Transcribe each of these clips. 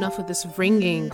enough of this ringing.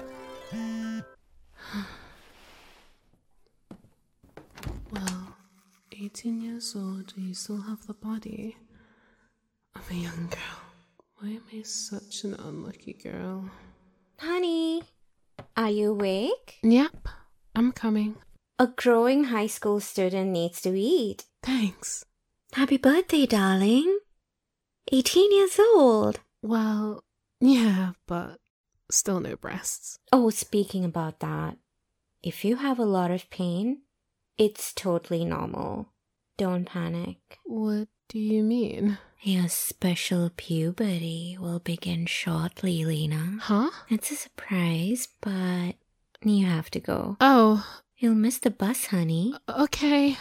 Well, 18 years old, you still have the body of a young girl. Why am I such an unlucky girl? Honey, are you awake? Yep, I'm coming. A growing high school student needs to eat. Thanks. Happy birthday, darling. 18 years old. Well, yeah, but still no breasts. Oh, speaking about that, if you have a lot of pain, it's totally normal. Don't panic. What do you mean? Your special puberty will begin shortly, Lena. Huh? It's a surprise, but you have to go. Oh. You'll miss the bus, honey. Okay.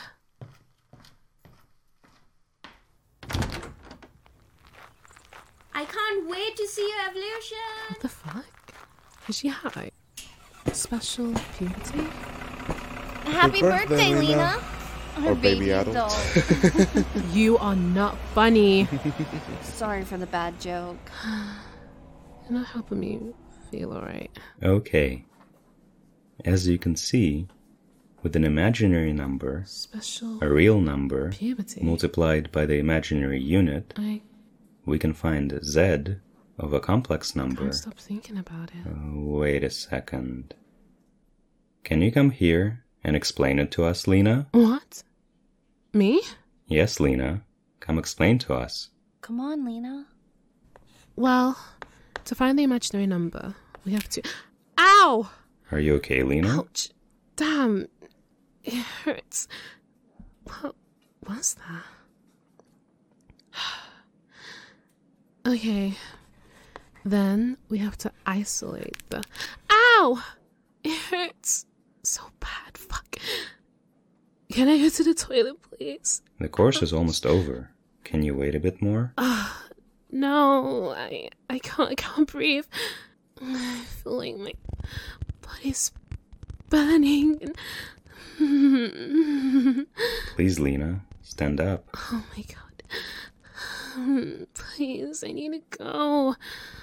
I can't wait to see your evolution. What the fuck? Is she high? Special puberty? Happy birthday, Lena. Or baby adult. You are not funny. Sorry for the bad joke. You're not helping me feel alright. Okay. As you can see, with an imaginary number, Special a real number, puberty. multiplied by the imaginary unit, we can find z of a complex number. Can't stop thinking about it. Wait a second. Can you come here and explain it to us, Lena? What? Me? Yes, Lena. Come explain to us. Come on, Lena. Well, to find the imaginary number, we have to... Ow! Are you okay, Lena? Ouch. Damn. It hurts. What was that? Okay. Then we have to isolate the... Ow! It hurts so bad. Fuck. Can I go to the toilet, please? The course is almost over. Can you wait a bit more? No, I can't breathe. I feel like my body's burning. Please, Lena, stand up. Oh my god. Please, I need to go.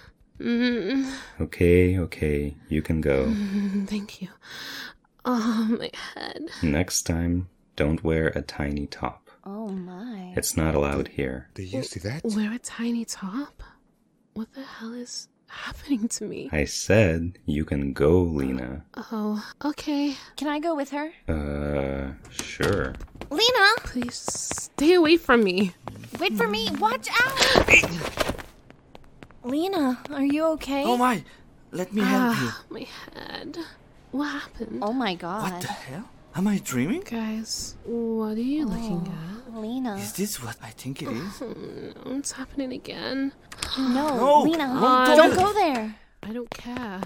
Okay, you can go. Thank you. Oh, my head. Next time, don't wear a tiny top. Oh my. It's not allowed here. Do you see that? Wear a tiny top? What the hell is happening to me? I said you can go, Lena. Oh, okay. Can I go with her? Sure. Lena! Please stay away from me. Wait for me! Watch out! Lena, are you okay? Oh my! Let me help you. My head. What happened? Oh my god. What the hell? Am I dreaming? Guys, what are you looking at? Lena. Is this what I think it is? No, it's happening again. No, Lena, don't go there. I don't care.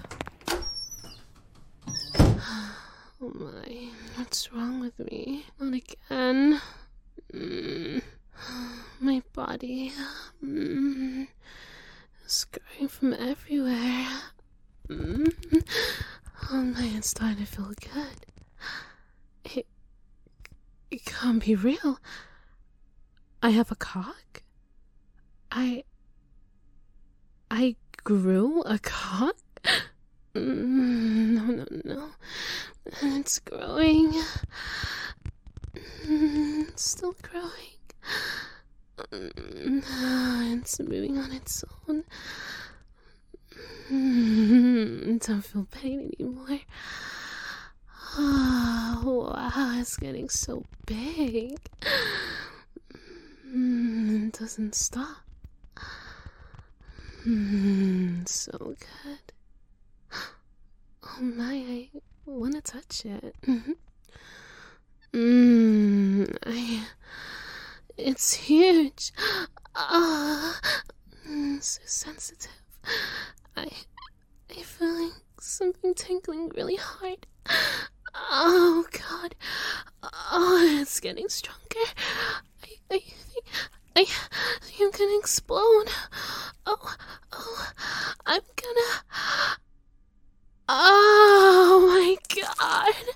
Oh my, what's wrong with me? Not again. My body is growing from everywhere. Oh my, it's starting to feel good. It can't be real. I have a cock? I grew a cock? No. It's growing. It's still growing. It's moving on its own. Don't feel pain anymore. Oh, wow, it's getting so big. It doesn't stop. So good. Oh my, I want to touch it. It's huge. So sensitive. I feel like something tinkling really hard. Oh god. Oh, it's getting stronger. I think I'm gonna explode. Oh, I'm gonna... Oh my god.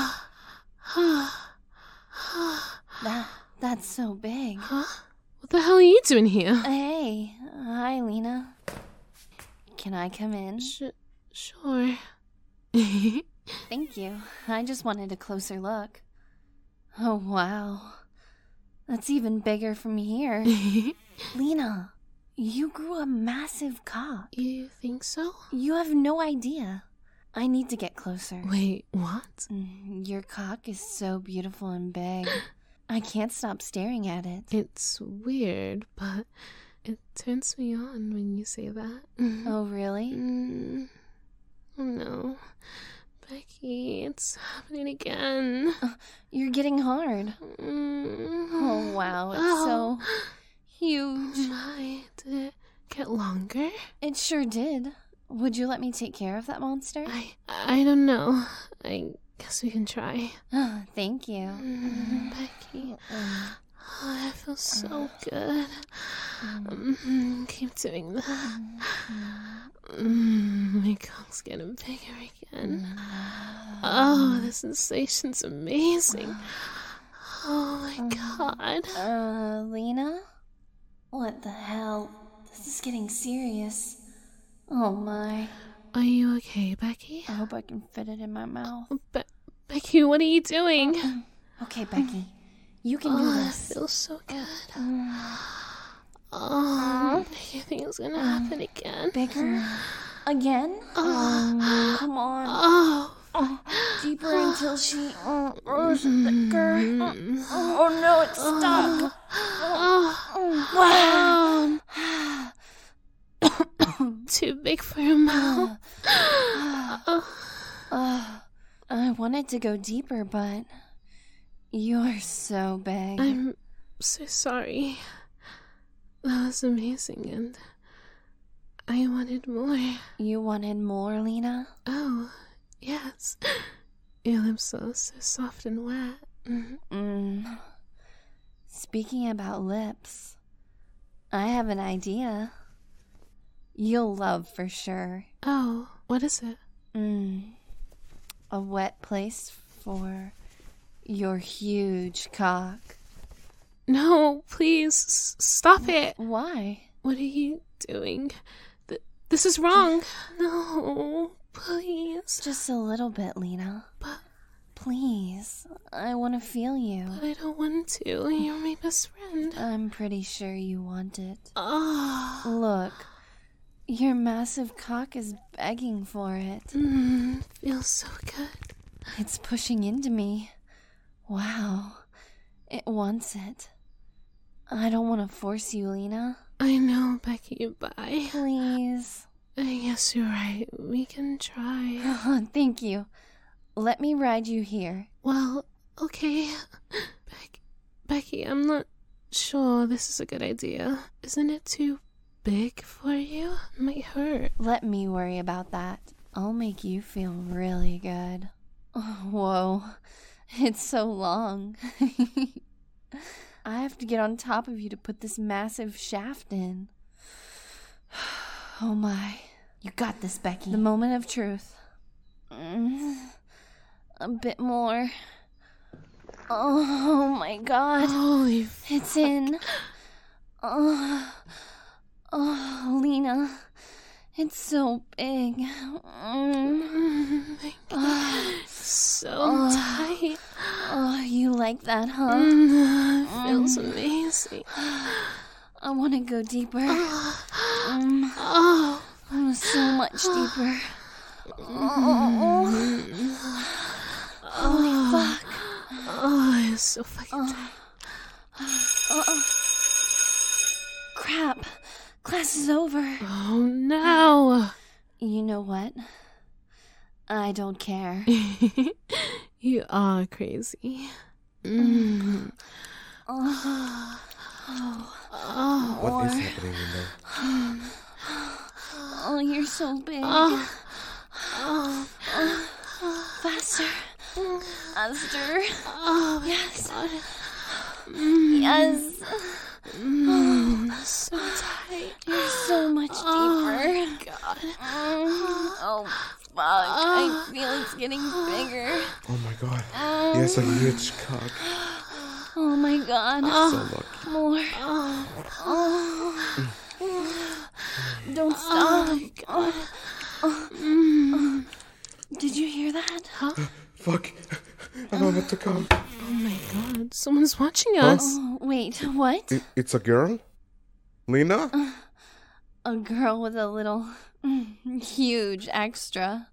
That's so big. Huh? What the hell doing here? Hey. Hi, Lena. Can I come in? Sure. Thank you. I just wanted a closer look. Oh, wow. That's even bigger from here. Lena, you grew a massive cock. You think so? You have no idea. I need to get closer. Wait, what? Your cock is so beautiful and big. I can't stop staring at it. It's weird, but it turns me on when you say that. Oh, really? Oh, no. Becky, it's happening again. You're getting hard. Oh, wow. It's so huge. My, did it get longer? It sure did. Would you let me take care of that monster? I don't know. I guess we can try. Thank you. Becky. I feel so good. Keep doing that. My cock's getting bigger again. Oh, the sensation's amazing. Oh my god. Lena? What the hell? This is getting serious. Oh my. Are you okay, Becky? I hope I can fit it in my mouth. Becky, what are you doing? Okay, Becky. You can do this. It feels so good. Oh, you think it's gonna happen again? Bigger? Again? Come on. Oh, Deeper until she... thicker. Oh no, it's stuck. too big for your mouth. I wanted to go deeper, but you're so big. I'm so sorry. That was amazing, and I wanted more. You wanted more, Lena? Oh, yes. Your lips are so soft and wet. Speaking about lips, I have an idea. You'll love for sure. Oh, what is it? A wet place for your huge cock. No, please, stop it. Why? What are you doing? This is wrong. No, please. Just a little bit, Lena. But please, I want to feel you. But I don't want to. You're my best friend. I'm pretty sure you want it. Oh. Look, your massive cock is begging for it. Feels so good. It's pushing into me. Wow. It wants it. I don't want to force you, Lena. I know, Becky, but Please. I guess you're right. We can try. Thank you. Let me ride you here. Well, okay. Becky, I'm not sure this is a good idea. Isn't it too big for you? It might hurt. Let me worry about that. I'll make you feel really good. Oh, whoa. It's so long. I have to get on top of you to put this massive shaft in. Oh my. You got this, Becky. The moment of truth. A bit more. Oh my god. Holy It's in. Oh, Lena. It's so big. So tight. Oh, you like that, huh? It feels amazing. I want to go deeper. Oh, So much deeper. Holy fuck. Oh, it's so fucking tight. Crap. Class is over. Oh, no. You know what? I don't care. You are crazy. What is happening, Linda? Oh, you're so big. Faster. Faster. Oh, Yes. God. Yes. So tight. You're so much deeper. Oh, God. Oh, fuck. I feel it's getting bigger. Oh my god. He has a huge cock. Oh my god. So lucky. More. Don't stop. Oh my god. Did you hear that? Huh? Fuck. I know what to come. Oh my god, someone's watching us. Oh, wait, what? It's a girl? Lena? A girl with a little huge extra.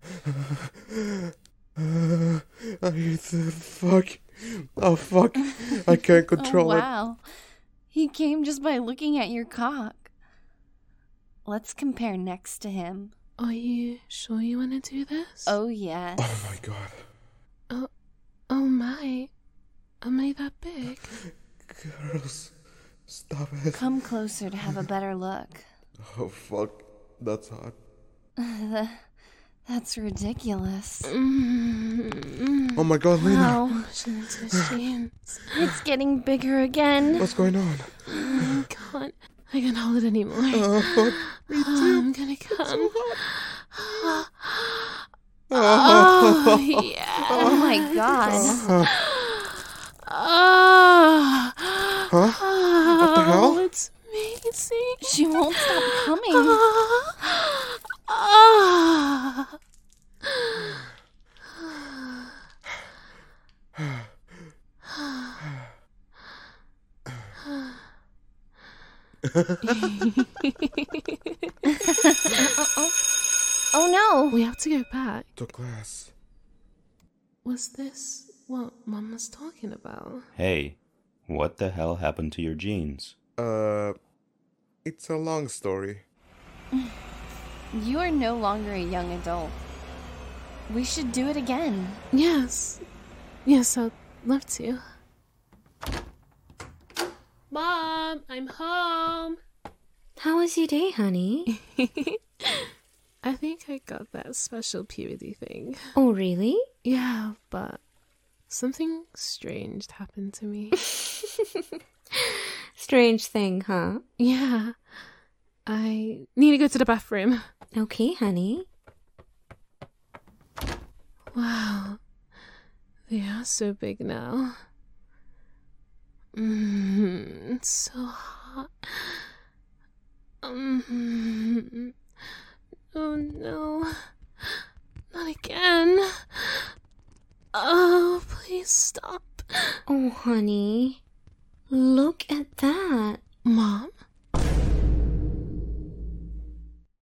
Fuck. Oh, fuck. I can't control Oh, wow. He came just by looking at your cock. Let's compare next to him. Are you sure you want to do this? Oh, yes. it. Oh, my God. Oh my. Am I that big? Girls, stop it. Come closer to have a better look. Oh, fuck. That's hot. That's ridiculous. Oh, my God, Lena. Wow. It's getting bigger again. What's going on? I can't hold it anymore. Oh, fuck. Me too. I'm gonna come. Oh, Oh, yeah. Oh my god. Oh, Huh? What the hell? It's amazing. She won't stop coming. Oh. Oh no. We have to go back. To class. Was this what Mom was talking about? Hey, what the hell happened to your jeans? It's a long story. You are no longer a young adult. We should do it again. Yes. Yes, I'd love to. Mom, I'm home. How was your day, honey? I think I got that special puberty thing. Oh, really? Yeah, but something strange happened to me. Strange thing, huh? Yeah. I need to go to the bathroom. Okay, honey. Wow. They are so big now. It's so hot. Oh no. Not again. Oh, please stop. Oh, honey. Look at that. Mom?